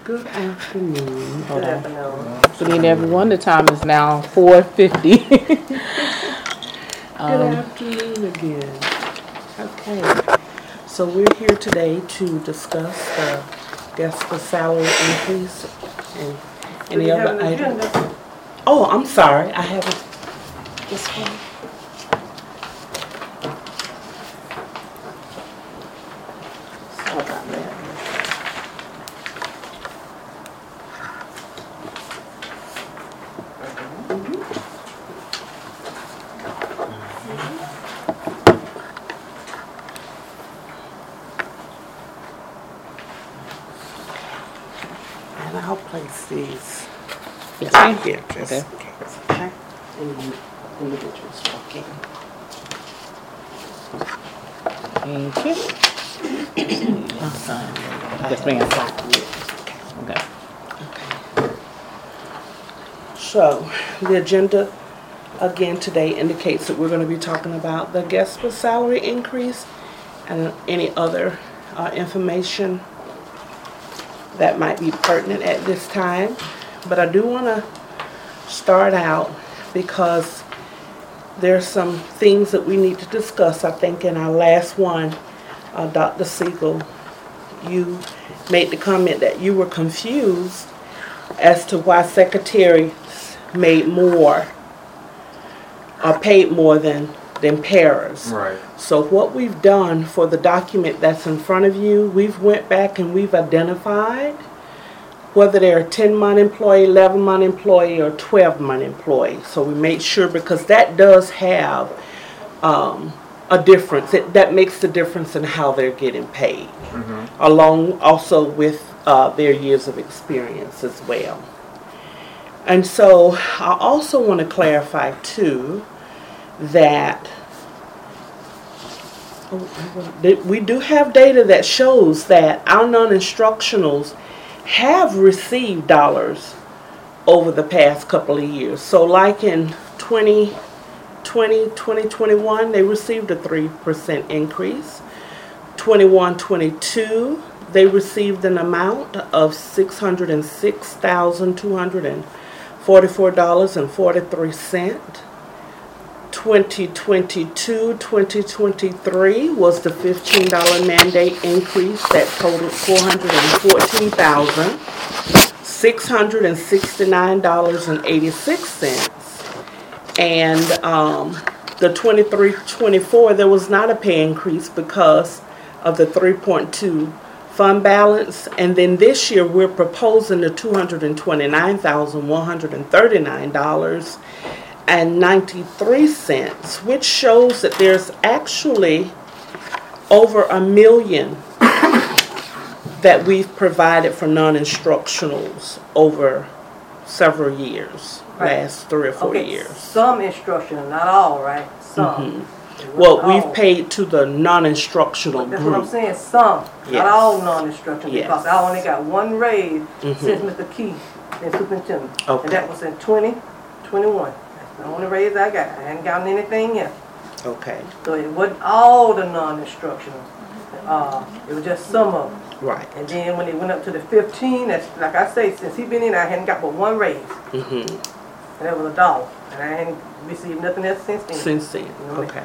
Good afternoon. Good afternoon. Good evening, everyone. The time is now 4:50. Good afternoon again. Okay, so we're here today to discuss the GESPA salary increase and any other items. Oh, I'm sorry. I haven't. This one. Sorry about that. And I'll place these Yes, here just Okay. in case. Okay. And you individuals walk in. Thank you. Yes, ma'am. Okay. So, the agenda again today indicates that we're going to be talking about the GESPA salary increase and any other information that might be pertinent at this time. But I do want to start out because there's some things that we need to discuss. I think in our last one, Dr. Siegel, you made the comment that you were confused as to why secretaries made more or paid more than paras. Right. So what we've done for the document that's in front of you, we've went back and we've identified whether they're a 10-month employee, 11-month employee, or 12-month employee. So we made sure, because that does have a difference. That makes the difference in how they're getting paid, along also with their years of experience as well. And so I also want to clarify too that we do have data that shows that our non-instructionals have received dollars over the past couple of years. So like in 2020, 2021, they received a 3% increase. 21-22, they received an amount of $606,244.43. 2022-2023 was the $15 mandate increase that totaled $414,669.86. And the 23-24, there was not a pay increase because of the 3.2 fund balance. And then this year we're proposing the $229,139.93, which shows that there's actually over $1 million that we've provided for non-instructionals over several years, last 3 or 4 years. Some instructional, not all, right? Some. Well, we've paid to the non-instructional That's group. what I'm saying, some, Yes. not all non-instructional, Yes. because I only got one raise since Mr. Key and superintendent. Okay. And that was in 2021. That's the only raise I got. I hadn't gotten anything yet. Okay, So it wasn't all the non-instructional. It was just some of them. right. And then when it went up to the 15, that's like I say, since he been in, I hadn't got but one raise. And that was $1. And I hadn't received nothing else since then. Since then, No. okay.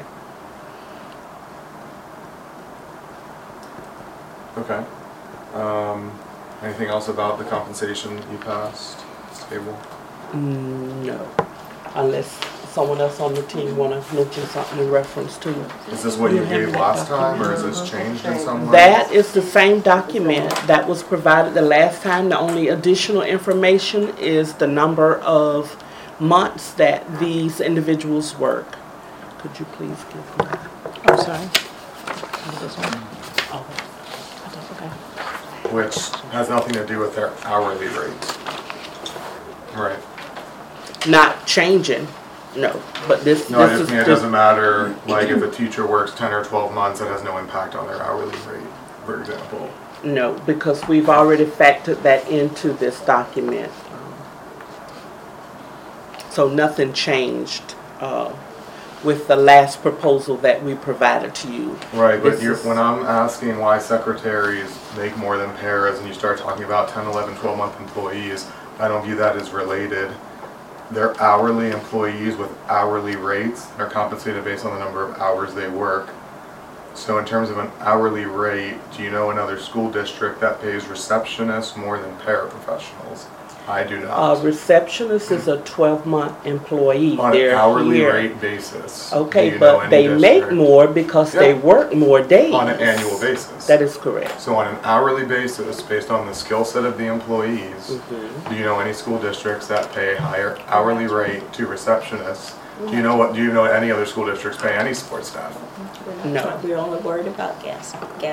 Okay. Anything else about the compensation you passed, table? No, unless someone else on the team want to mention something in reference to it. Is this what you have gave that last time, or document. is this changed in some way? That is the same document that was provided the last time. The only additional information is the number of months that these individuals work. Could you please give me that? I'm sorry. This one. Oh, That's okay. Which has nothing to do with their hourly rate. Right. not changing, no. But this, No, I this just is mean it just, doesn't matter, like if a teacher works 10 or 12 months, it has no impact on their hourly rate, for example. no, because we've already factored that into this document. So nothing changed with the last proposal that we provided to you. Right, but This is- when I'm asking why secretaries make more than paras and you start talking about 10, 11, 12-month employees, I don't view that as related. They're hourly employees with hourly rates. They're compensated based on the number of hours they work. So in terms of an hourly rate, do you know another school district that pays receptionists more than paraprofessionals? I do A not. receptionist is a 12-month employee. On an They're hourly here. rate basis. Okay, do you know but any they make district? more because they Yeah. work more days. On an annual basis. That is correct. So on an hourly basis, based on the skill set of the employees, Mm-hmm. do you know any school districts that pay a higher hourly rate to receptionists? Do you know any other school districts pay any support staff? No. We're only worried about gas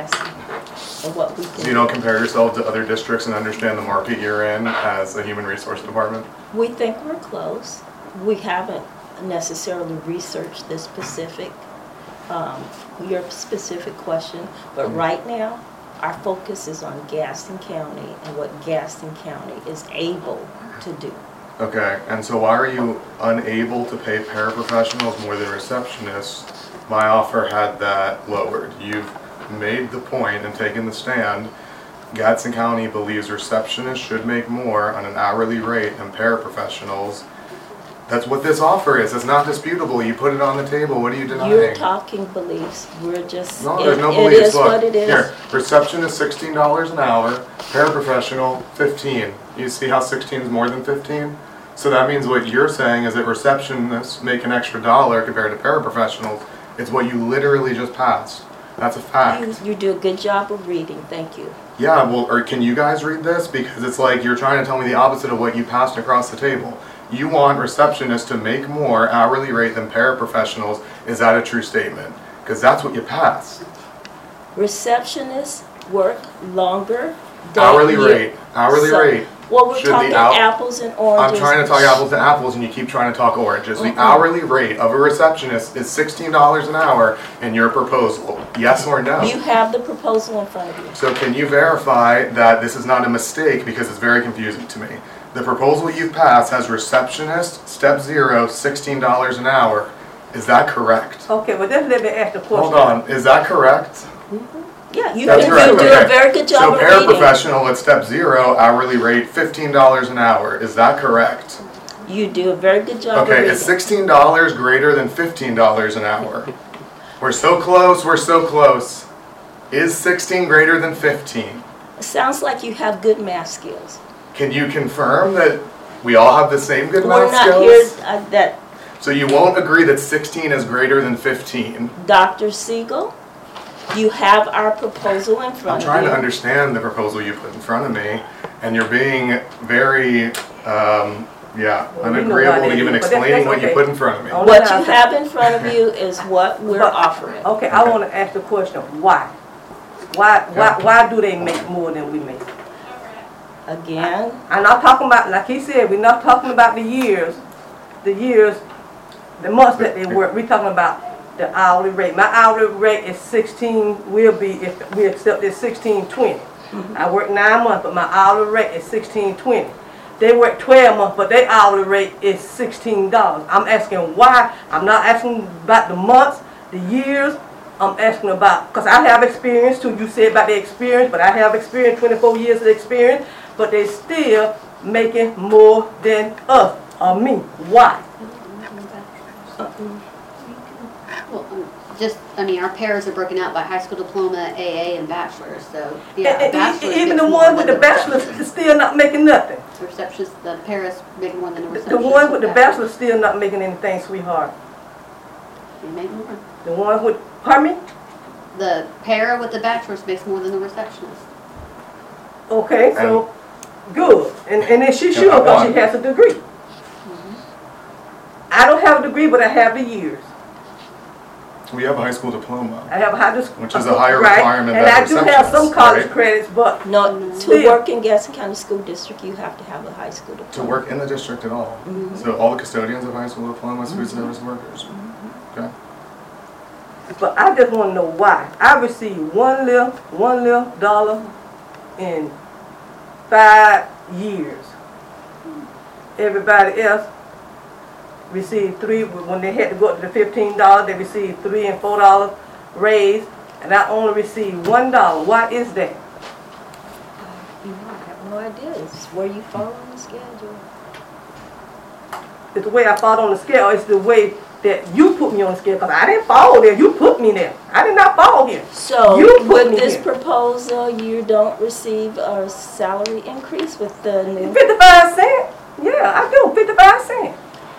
and what we So can. you don't compare yourself to other districts and understand the market you're in as a human resource department? We think we're close. We haven't necessarily researched this specific, your specific question, but right now, our focus is on Gaston County and what Gaston County is able to do. Okay, and so why are you unable to pay paraprofessionals more than receptionists? My offer had that lowered. You've made the point and taken the stand. Gadsden County believes receptionists should make more on an hourly rate than paraprofessionals. That's what this offer is. It's not disputable. You put it on the table. What are you denying? You're talking beliefs. We're just, No, there's no it beliefs. is Look, what it is. here, receptionist $16 an hour, paraprofessional 15. You see how 16 is more than 15? So that means what you're saying is that receptionists make an extra dollar compared to paraprofessionals. It's what you literally just passed. That's a fact. You do a good job of reading, thank you. Yeah, well, or can you guys read this? Because it's like you're trying to tell me the opposite of what you passed across the table. You want receptionists to make more hourly rate than paraprofessionals. Is that a true statement? Because that's what you passed. Receptionists work longer than Hourly you. rate. Hourly So- rate. Well, we're Should the talking hou- apples and I'm oranges. trying to talk apples to apples, and you keep trying to talk oranges. The hourly rate of a receptionist is $16 an hour in your proposal. Yes or no? You have the proposal in front of you. So can you verify that this is not a mistake, because it's very confusing to me? The proposal you've passed has receptionist, step 0, $16 an hour. Is that correct? Okay, well, just let me ask the question. Hold on, is that correct? Yeah, you That's can correct. do Okay. a very good job So of reading. paraprofessional at step 0, hourly rate $15 an hour. Is that correct? You do a very good job of Okay, reading. is $16 greater than $15 an hour? We're so close, we're so close. Is 16 greater than 15? It sounds like you have good math skills. Can you confirm that we all have the same good We're math not here, skills? that So you won't agree that 16 is greater than 15? Dr. Siegel, you have our proposal in I'm front of trying you. to understand the proposal you put in front of me, and you're being very, Well, you know unagreeable how to they even do, but explaining that's what you okay. put in front of me. Oh, What no, you have in front of you is what we're But- offering. Okay, I want to ask the question, why? Why do they make more than we make? Again, I'm not talking about, like he said, we're not talking about the months that they work. We're talking about the hourly rate. My hourly rate is 16, will be, if we accept this, 16.20. I work 9 months, but my hourly rate is 16.20. They work 12 months, but their hourly rate is $16. I'm asking why. I'm not asking about the months, the years. I'm asking about, because I have experience too. You said about the experience, but I have experience, 24 years of experience, but they still making more than us or me. Why? Well, our pairs are broken out by high school diploma, AA, and bachelor's. So, yeah, a bachelor's Even makes the more one with than the bachelor's is still not making nothing. The receptionist, the pairs make more than the The receptionist. one with the bachelor's still not making anything, sweetheart. You make more. The one with, pardon me? The pair with the bachelor's makes more than the receptionist. Okay, so, good. And then she should, Yeah, because she one. has a degree. I don't have a degree, but I have the years. We have a high school diploma. I have a high school. Which is a higher right, requirement and than I do have some receptionist, college right? credits, but no, to Still. work in Gaston County School District, you have to have a high school diploma. To work in the district at all. So all the custodians have high school diplomas, food service workers. Okay. But I just want to know why. I received one little dollar in 5 years. Everybody else received when they had to go up to the $15, they received $3 and $4 raise, and I only received $1. Why is that? I have no idea. It's where you fall on the schedule. It's the way I fall on the scale. It's the way that you put me on the scale, because I didn't fall there. You put me there. I did not fall here. So You put with me this here. proposal, you don't receive a salary increase with the new? 55 cents. Yeah, I do. 55 cents.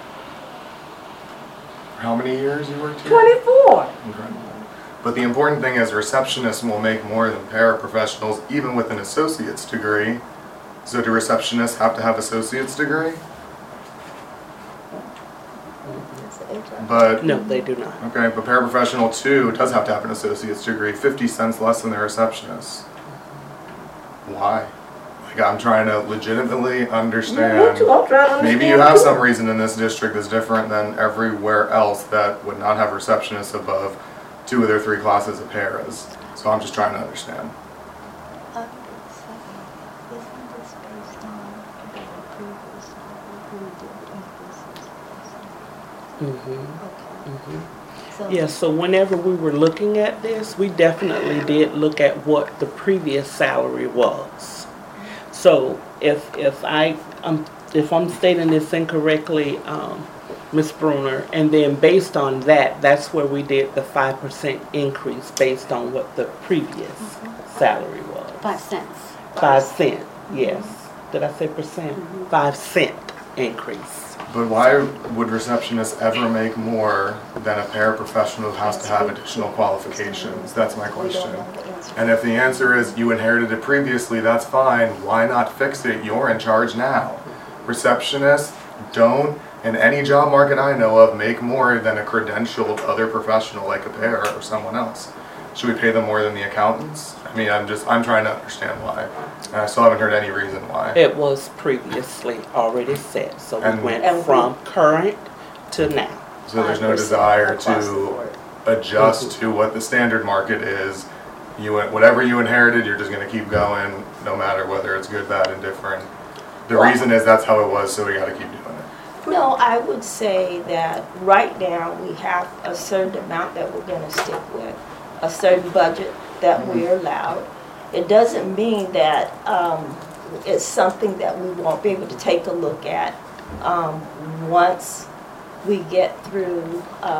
How many years you worked here? 24. Incredible. But the important thing is receptionists will make more than paraprofessionals, even with an associate's degree. So do receptionists have to have associate's degree? But, No, they do not. okay, but paraprofessional too does have to have an associate's degree, 50 cents less than the receptionist. Why? Like, I'm trying to legitimately Me understand. too. I'm trying to understand. Maybe you have too. some reason in this district that's different than everywhere else that would not have receptionists above 2 of their 3 classes of paras. So I'm just trying to understand. Yeah, so whenever we were looking at this, we definitely did look at what the previous salary was. So if I'm stating this incorrectly, Ms. Bruner, and then based on that, that's where we did the 5% increase based on what the previous salary was. 5 cents. 5 cent, yes. Did I say percent? 5 cent increase. But why would receptionists ever make more than a paraprofessional who has to have additional qualifications? That's my question. And if the answer is you inherited it previously, that's fine. Why not fix it? You're in charge now. Receptionists don't, in any job market I know of, make more than a credentialed other professional like a para or someone else. Should we pay them more than the accountants? I mean, I'm trying to understand why. And I still haven't heard any reason why. It was previously already set, so we And- went from current to now. So there's no 5% desire across the to board. adjust to what the standard market is. Whatever you inherited, you're just going to keep going, no matter whether it's good, bad, indifferent. The Well- reason is that's how it was, so we got to keep doing it. No, I would say that right now we have a certain amount that we're going to stick with, a certain budget that we're allowed. It doesn't mean that it's something that we won't be able to take a look at once we get through,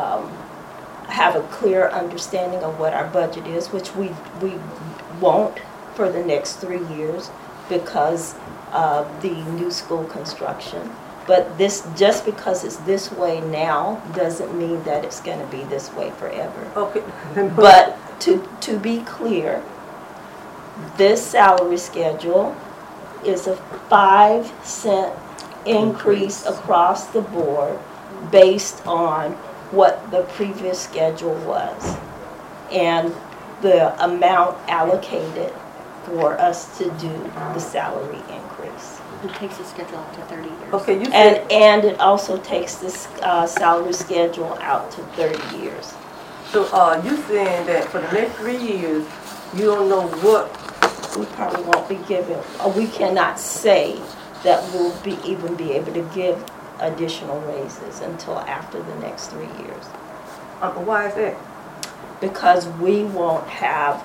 have a clear understanding of what our budget is, which we won't for the next 3 years because of the new school construction. But this, just because it's this way now, doesn't mean that it's going to be this way forever. Okay. But to be clear, this salary schedule is a 5 cent increase across the board based on what the previous schedule was and the amount allocated for us to do the salary increase. It takes the schedule up to 30 years. Okay, you said, And it also takes this salary schedule out to 30 years. so you saying that for the next 3 years, you don't know what, We probably won't be giving, or we cannot say that we'll even be able to give additional raises until after the next 3 years. why is that? Because we won't have,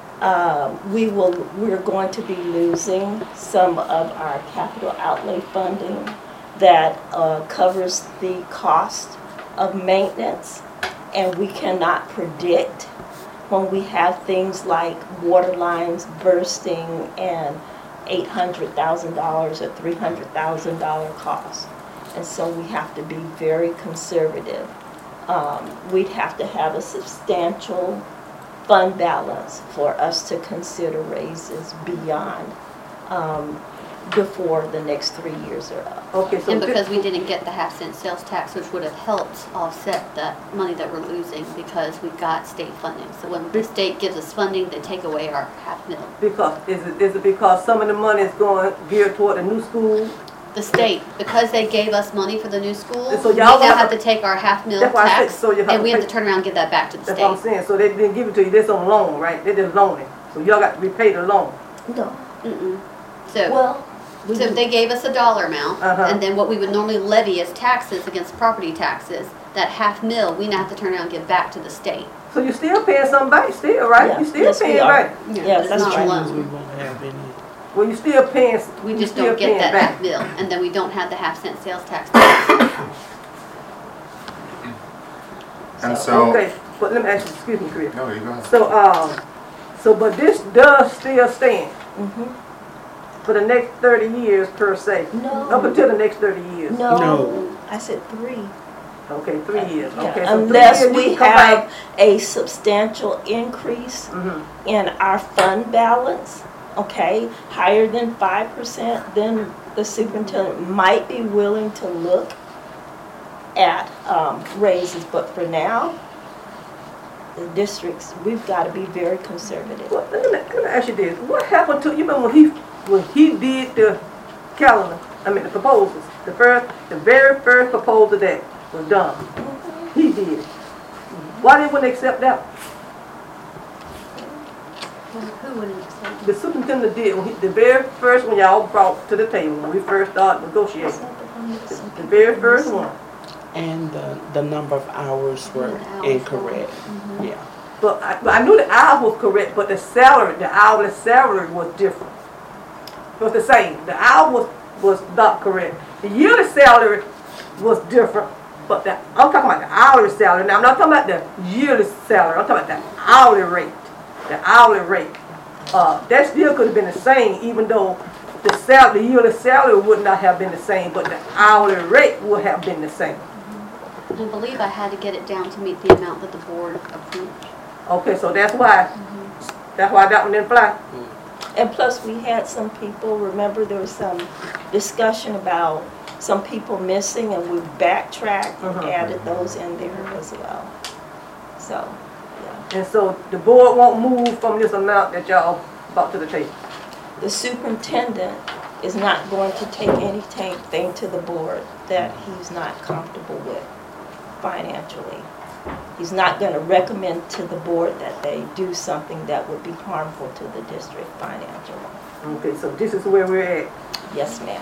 we're going to be losing some of our capital outlay funding that covers the cost of maintenance, and we cannot predict when we have things like water lines bursting and $800,000 or $300,000 cost. And so we have to be very conservative. We'd have to have a substantial fund balance for us to consider raises beyond, before the next 3 years are up. Okay, so And because we didn't get the half-cent sales tax, which would have helped offset that money that we're losing because we got state funding. So when the state gives us funding, they take away our half-mil. because, is it because some of the money is going geared toward the new school? The state, because they gave us money for the new school, So we y'all now gonna have to take our half-mil That's why I said, tax, so you have and to we have pay- to turn around and give that back to the That's what I'm state. saying, so they didn't give it to you, this on loan, right? They just loaning, so y'all got to repay the loan. No. Mm-mm. So, Well, We So if do- they gave us a dollar amount, Uh-huh. and then what we would normally levy as taxes against property taxes, that half mil, we now have to turn around and give back to the state. So you're still paying some back still, right? Yeah, You still yes, we paying are. back. Yes, It's that's not right. a Means we loan. won't have any. Well, you still paying. We you just still don't get paying that back. half mil, and then we don't have the half-cent sales tax. And so, Okay, but let me ask you, excuse me, Chris. no, you go ahead. So, but this does still stand Mhm. for the next 30 years per se? No. Up until the next 30 years? No, No. I said 3. Okay, 3 years. Yeah, Okay, so 3 unless years you we can come have back. a substantial increase Mhm. in our fund balance, okay, higher than 5%, then the superintendent might be willing to look at raises, but for now, the districts, we've got to be very conservative. Well, let me ask you this. What happened to, you remember when he did the calendar, the proposals, the very first proposal that was done, he did it. Why they wouldn't accept that? Who wouldn't accept? The superintendent did, the very first one y'all brought to the table, when we first started negotiating. The very first one. And the number of hours were The hours incorrect. were, Yeah. But I knew the hours was correct, but the hourly salary was different. It was the same. The hour was not correct. The yearly salary was different, but I'm talking about the hourly salary. Now, I'm not talking about the yearly salary. I'm talking about the hourly rate. The hourly rate. That still could have been the same, even though the yearly salary would not have been the same, but the hourly rate would have been the same. I believe I had to get it down to meet the amount that the board approved. Okay, so that's why that one didn't fly. And plus, we had some people, remember there was some discussion about some people missing, and we backtracked and added those in there as well. So, yeah. And so the board won't move from this amount that y'all brought to the table. The superintendent is not going to take anything to the board that he's not comfortable with financially. He's not going to recommend to the board that they do something that would be harmful to the district financially. Okay, so this is where we're at. Yes, ma'am.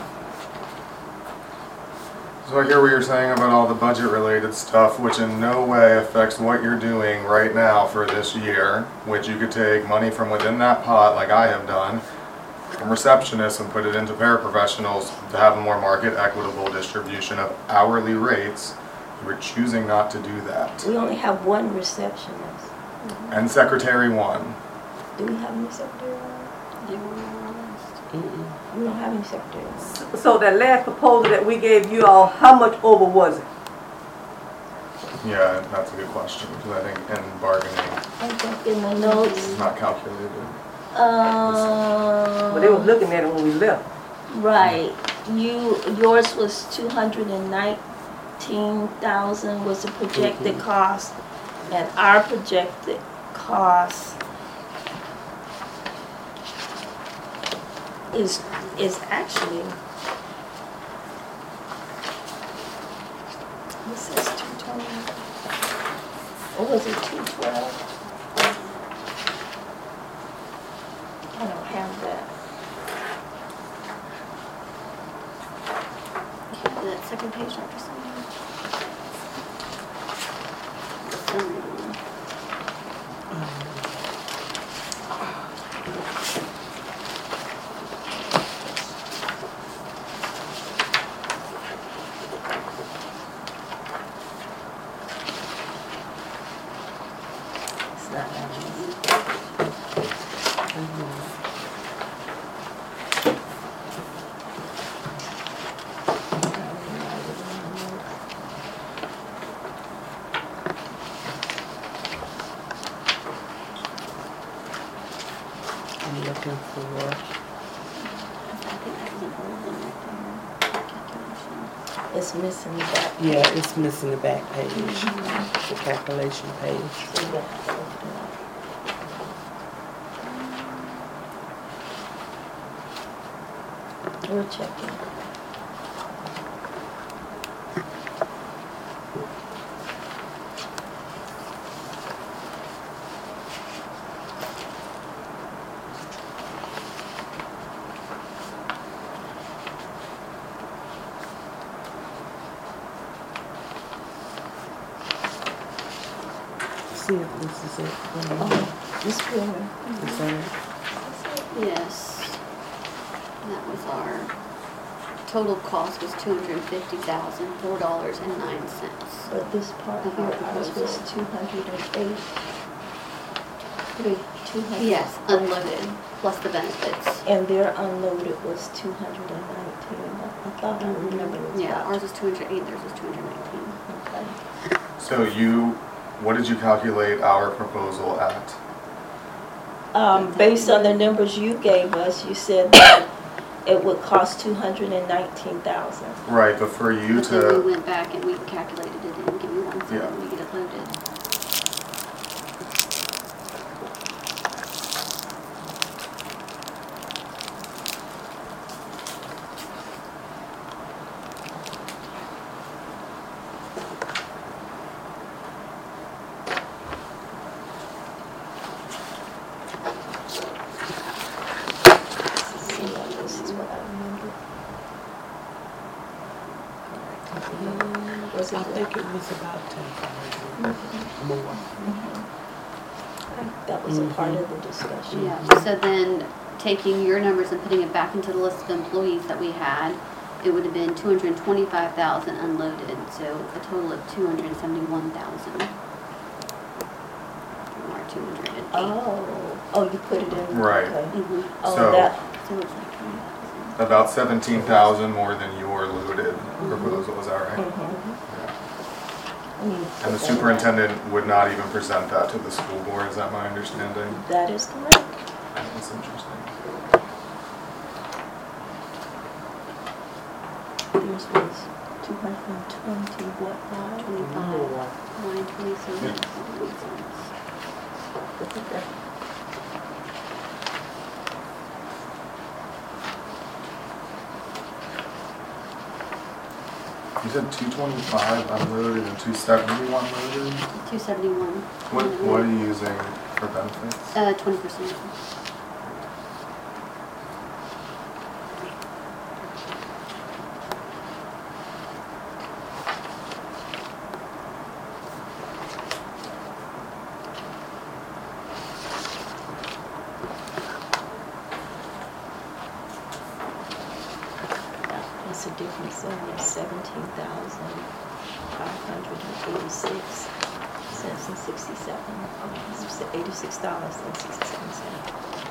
So I hear what you're saying about all the budget-related stuff, which in no way affects what you're doing right now for this year, which you could take money from within that pot, like I have done, from receptionists and put it into paraprofessionals to have a more market equitable distribution of hourly rates. We're choosing not to do that. We only have one receptionist. And Secretary 1. Do we have any secretary? They were on our list. Mm-mm. We don't have any secretary. So that last proposal that we gave you all, how much over was it? Yeah, that's a good question, because I think in bargaining, I think in the notes. it's not calculated. But they was looking at it when we left. Right. Yours was 219,000 was the projected cost, and our projected cost is actually, this says 220, or was it 212? I don't have that. That second page, Dr. Sumner. It's not that easy. I'm looking for, I think that was an old one right there. Calculation. It's missing that. yeah, it's missing the back page, the calculation page. So you have to open it up. We're checking. see if this is it. This one. Is that it? Yes. And that was our total cost was $250,004.09. But this part here, ours was 208. 200. Yes, unloaded, plus the benefits. And their unloaded was 219. I thought I remember it was Yeah, about- ours was 208, theirs was 219. Okay. So what did you calculate our proposal at? Based on the numbers you gave us, you said that it would cost 219,000. Right, but for you But then we to, went back and we calculated it in, give me one second, Yeah. let me get it loaded. See, this is what I remember. Was I it think it was about 10,000 more. that was a part of the discussion? Yeah, so then taking your numbers and putting it back into the list of employees that we had, it would have been 225,000 unloaded, so a total of 271,000. Or 208. Oh, you put it in. Right. Okay. Mhm. Oh, So- that, So it's like 20,000. about 17,000 more than your loaded proposal, is that right? mhm. Yeah. I need to And put the that superintendent would not even present that to the school board, is that my understanding? in. That is correct. That's interesting. Yours was 220, what, now? 25, 927. Yeah. Okay. You said 225 unloaded and 271 loaded? 271. What are you using for benefits? 20%. That's a difference of 17,586 cents and 67, $86.67.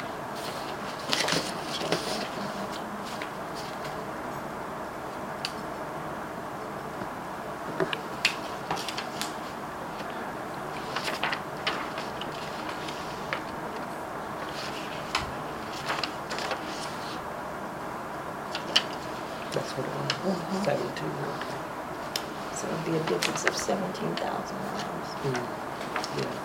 Check that one more time. That's what it was, 17. So it'd be a difference of $17,000. Yeah.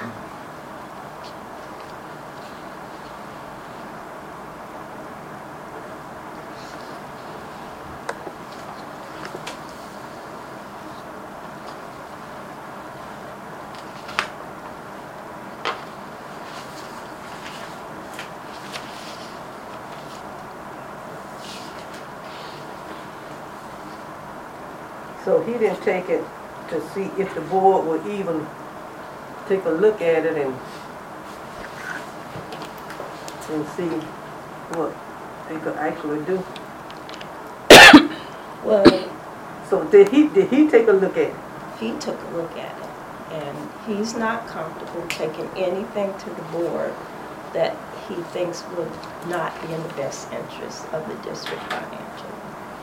So he didn't take it to see if the board would even take a look at it and see what they could actually do. Well, So did he take a look at it? he took a look at it, and he's not comfortable taking anything to the board that he thinks would not be in the best interest of the district financially.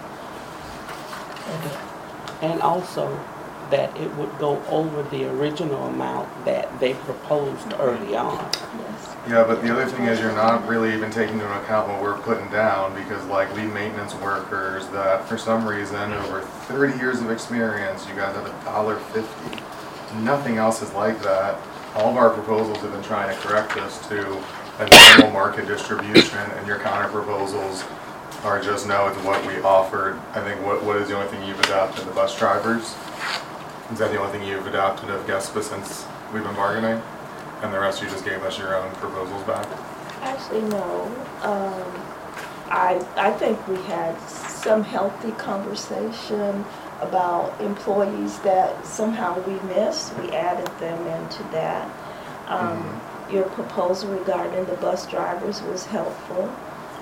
And also that it would go over the original amount that they proposed early on. Yes. Yeah, but the other thing is you're not really even taking into account what we're putting down because like lead maintenance workers that for some reason over 30 years of experience, you guys have $1.50. Nothing else is like that. All of our proposals have been trying to correct this to a normal market distribution and your counter proposals are just no, it's what we offered. I think what is the only thing you've adopted? The bus drivers? Is that the only thing you've adopted of GESPA since we've been bargaining? And the rest you just gave us your own proposals back? Actually, no. I think we had some healthy conversation about employees that somehow we missed. We added them into that. Your proposal regarding the bus drivers was helpful.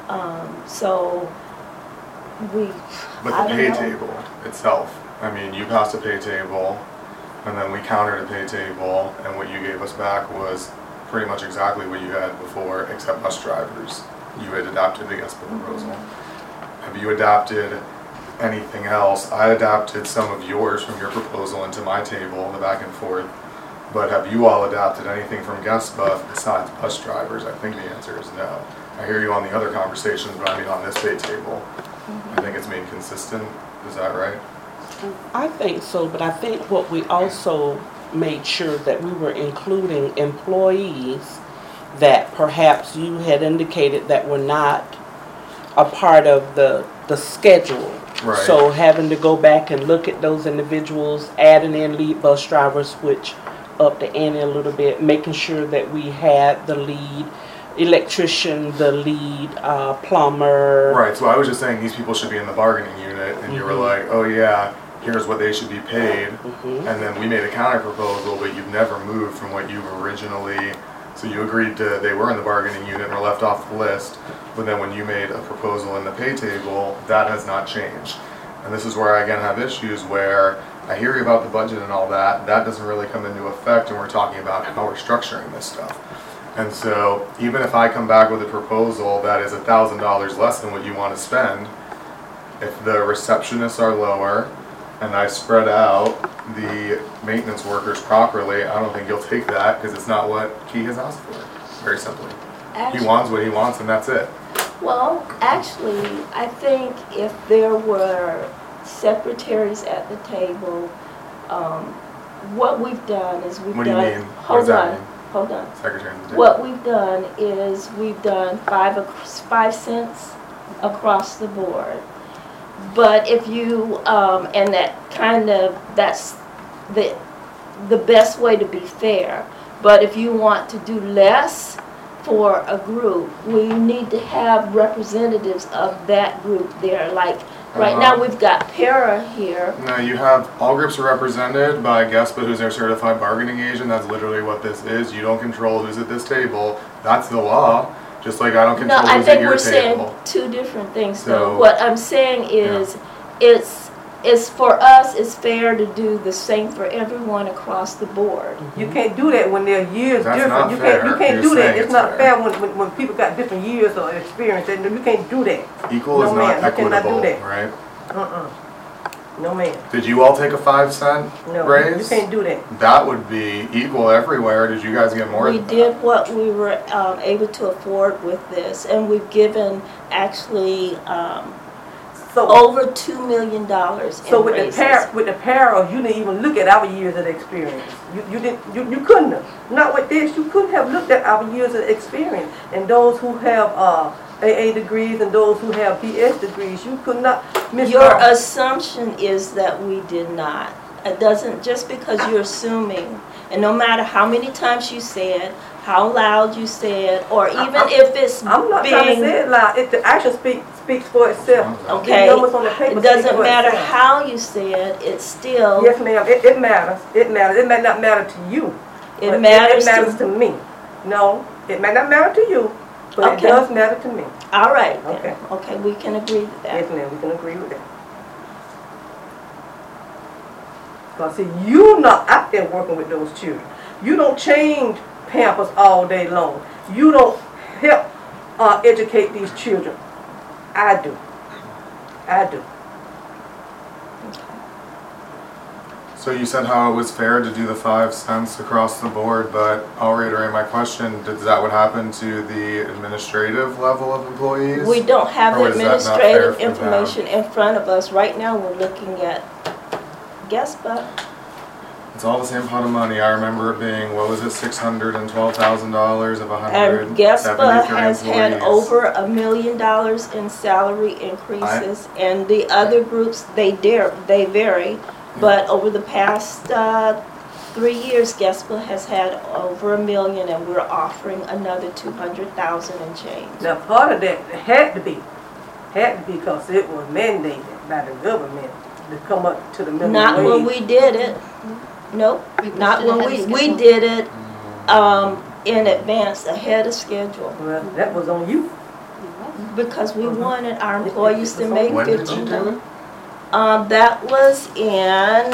So we, But I the don't pay know. table itself, I mean, you passed a pay table, and then we countered a pay table, and what you gave us back was pretty much exactly what you had before, except bus drivers. You had adapted the GESPA proposal. Have you adapted anything else? I adapted some of yours from your proposal into my table, the back and forth. But have you all adapted anything from GESPA besides bus drivers? I think the answer is no. I hear you on the other conversations, but I mean on this pay table. I think it's made consistent. Is that right? I think so, but I think what we also made sure that we were including employees that perhaps you had indicated that were not a part of the schedule. Right. So having to go back and look at those individuals, adding in lead bus drivers, which up the ante a little bit, making sure that we had the lead electrician, the lead plumber. Right, so I was just saying these people should be in the bargaining unit, and you were like, oh yeah, here's what they should be paid. And then we made a counter proposal, but you've never moved from what you originally, so you agreed to, they were in the bargaining unit and were left off the list, but then when you made a proposal in the pay table, that has not changed. And this is where I again have issues where I hear you about the budget and all that, that doesn't really come into effect, and we're talking about how we're structuring this stuff. And so even if I come back with a proposal that is $1,000 less than what you want to spend, if the receptionists are lower and I spread out the maintenance workers properly, I don't think you'll take that because it's not what Key has asked for, very simply. He wants what he wants and that's it. Well, actually, I think if there were secretaries at the table, what we've done is we've What do you done. mean? What does that mean? Hold on. Secretary of the State. What we've done is we've done 5 cents across the board. But if you, and that kind of, that's the best way to be fair. But if you want to do less for a group, we need to have representatives of that group there. Like right now we've got para here. No, you have, all groups are represented by GESPA, who's their certified bargaining agent. That's literally what this is. You don't control who's at this table. That's the law. Just like I don't No, control I who's think at your we're saying table. two different things. So- though. What I'm saying is, it's for us, it's fair to do the same for everyone across the board. You can't do that when they're years That's different. not You fair. can't You're do that. saying It's it's not fair. fair when people got different years of experience. And you can't do that. Equal is No, not ma'am, you cannot equitable, do that. right? No, ma'am. Did you all take a 5-cent No, raise? you can't do that. That would be equal everywhere. Did you guys get more We than did that? what we were able to afford with this, and we've given actually So, over $2 million in so with raises. the para, you didn't even look at our years of experience. You couldn't have. Not with this. You couldn't have looked at our years of experience. And those who have AA degrees and those who have BS degrees, you could not miss. Your assumption is that we did not. It doesn't, just because you're assuming, and no matter how many times you said, how loud you said, or even if it's I'm not trying to say it loud. The action speaks for itself. Okay, The numbers on the paper it doesn't speak for matter itself. how you say it, it's still, Yes, ma'am. It matters. It matters. It may not matter to you. it but matters It matters to, to me. No, it may not matter to you, but Okay. it does matter to me. all right, then. Okay. Okay, we can agree with that. Yes, ma'am. We can agree with that. Because see, you're not out there working with those children. You don't change Pampers all day long. You don't help educate these children. I do. I do. So you said how it was fair to do the 5 cents across the board, but I'll reiterate my question. Is that what happened to the administrative level of employees? We don't have Or the is that not fair administrative for them? information in front of us. Right now, we're looking at GESPA. It's all the same pot of money. I remember it being, what was it, $612,000 of And 173 GESPA has had employees. over $1 million in salary increases, and the other groups, they vary. But over the past 3 years, GESPA has had over $1 million, and we're offering another $200,000 and change. Now, part of that had to be Had to be because it was mandated by the government to come up to the minimum Not wage. when we did it. Nope, We not pushed it when ahead of we schedule. did it, in advance, ahead of schedule. Well, that was on you. Because we wanted our employees to make When did you do $15. it? That was in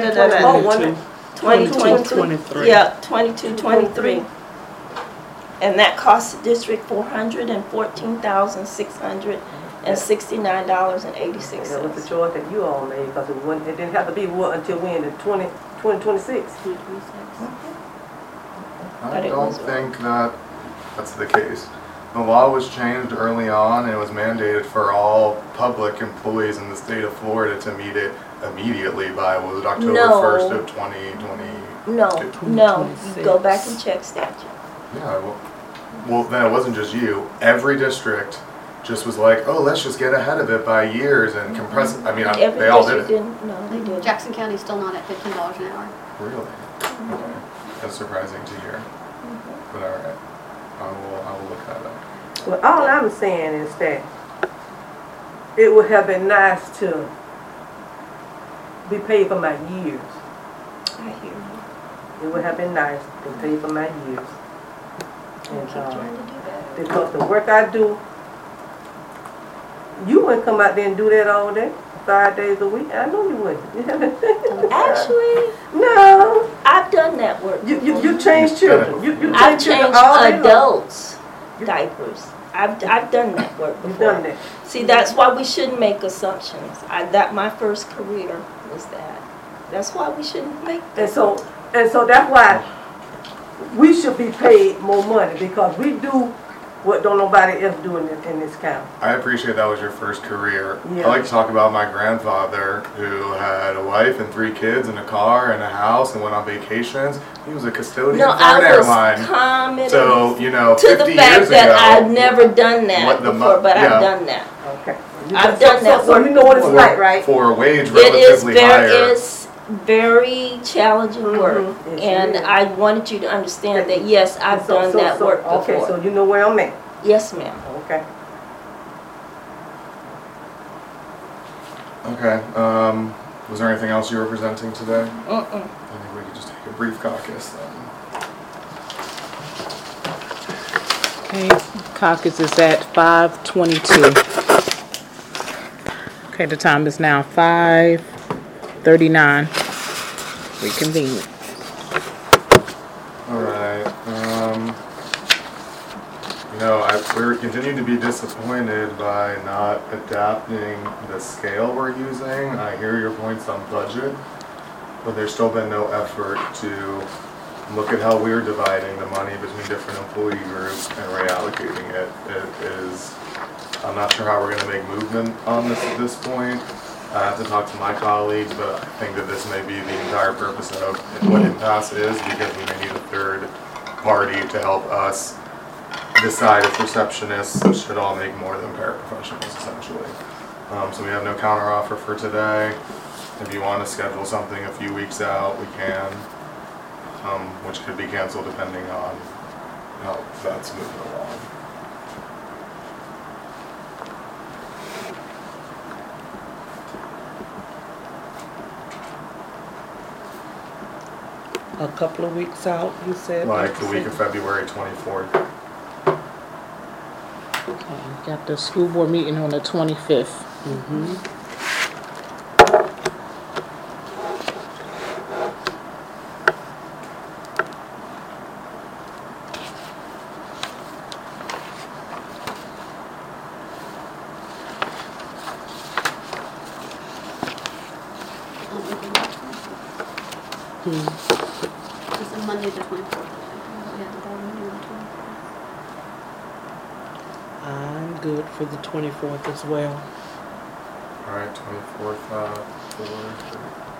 2022. 23. Yeah, 22, 23. And that cost the district $414,669.86. That was the choice that you all made because it didn't have to be what until we in the 2026. I But it don't was think that's the case. The law was changed early on and it was mandated for all public employees in the state of Florida to meet it immediately by, was it October No. 1st of 2020? No, no, you go back and check statute. Yeah, well, then it wasn't just you. Every district just was like, oh, let's just get ahead of it by years and compress it. I mean, Every they all did district it. didn't, no, they didn't. Jackson County's still not at $15 an hour. Really? Okay. That's surprising to hear. But all right, I will look that up. Well, all I'm saying is that it would have been nice to be paid for my years. I hear you. It would have been nice to pay for my years. I And, keep trying to do that. because the work I do, you wouldn't come out there and do that all day, 5 days a week. I know you wouldn't. Actually, No, I've done that work. you before. change children. You I've change children changed all day long. adults' diapers. I've done that work You've before. done that. See, that's why we shouldn't make assumptions. My first career was that. That's why we shouldn't make. And so that's why we should be paid more money because we do what don't nobody else do in this county. I appreciate that was your first career. Yeah. I like to talk about my grandfather who had a wife and 3 kids and a car and a house and went on vacations. He was a custodian No, for an I was airline. commenting So, you know, to 50 the fact years that ago, I've never done that what the before, but yeah. I've done that. Okay. I've done that So you know what it's for- like, right? For a wage It is relatively higher. very challenging work, Mhm. Yes, it and is. I wanted you to understand that yes, I've So- done so- that so- work before. Okay, so you know where I'm at. Yes, ma'am. Okay. Okay, was there anything else you were presenting today? Mm-mm. I think we could just take a brief caucus then. Okay, caucus is at 5:22. Okay, the time is now 5:39. Reconvene. All right. We're continuing to be disappointed by not adapting the scale we're using. I hear your points on budget, but there's still been no effort to look at how we're dividing the money between different employee groups and reallocating it. I'm not sure how we're going to make movement on this at this point. I have to talk to my colleagues, but I think that this may be the entire purpose of what impasse is, because we may need a third party to help us decide if receptionists should all make more than paraprofessionals, essentially. So we have no counteroffer for today. If you want to schedule something a few weeks out, we can, which could be canceled depending on how that's moving along. A couple of weeks out, you said? Like the week of February 24th. Okay, got the school board meeting on the 25th. It's a Monday the 24th. We have the board meeting on the 24th. I'm good for the 24th as well. All right, 24th, 4.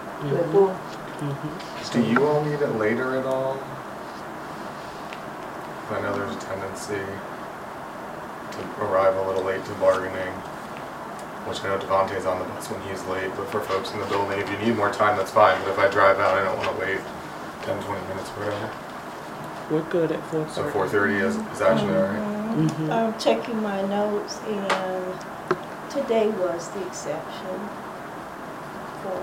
Mm-hmm. Do you all need it later at all? I know there's a tendency to arrive a little late to bargaining, which I know Devontae's on the bus when he's late, but for folks in the building, if you need more time, that's fine, but if I drive out, I don't want to wait 10, 20 minutes or whatever. We're good at 4:30. So 4:30 is actually all right. I'm checking my notes, and Today was the exception for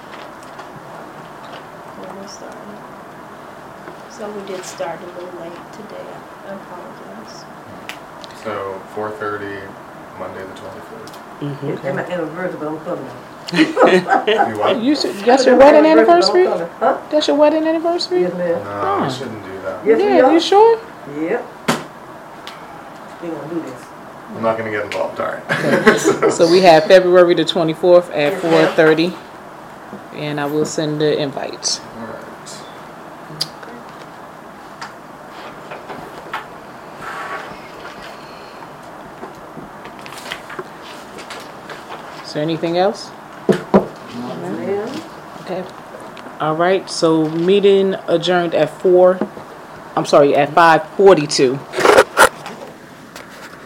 when we started. So we did start a little late today. I apologize. So 4:30, Monday the 24th. It's my anniversary, but I'm coming. You what? You should, that's your wedding anniversary? Huh? That's your wedding anniversary? Yes, ma'am. No, we shouldn't do that. Yes, we Yeah, are. you sure? Yep. We gonna do this. I'm not gonna get involved, alright. So we have February the 24th at Yes, ma'am. 4:30, and I will send the invites. Alright. Is there anything else? Ma'am. Okay. All right, so meeting adjourned at at 5:42.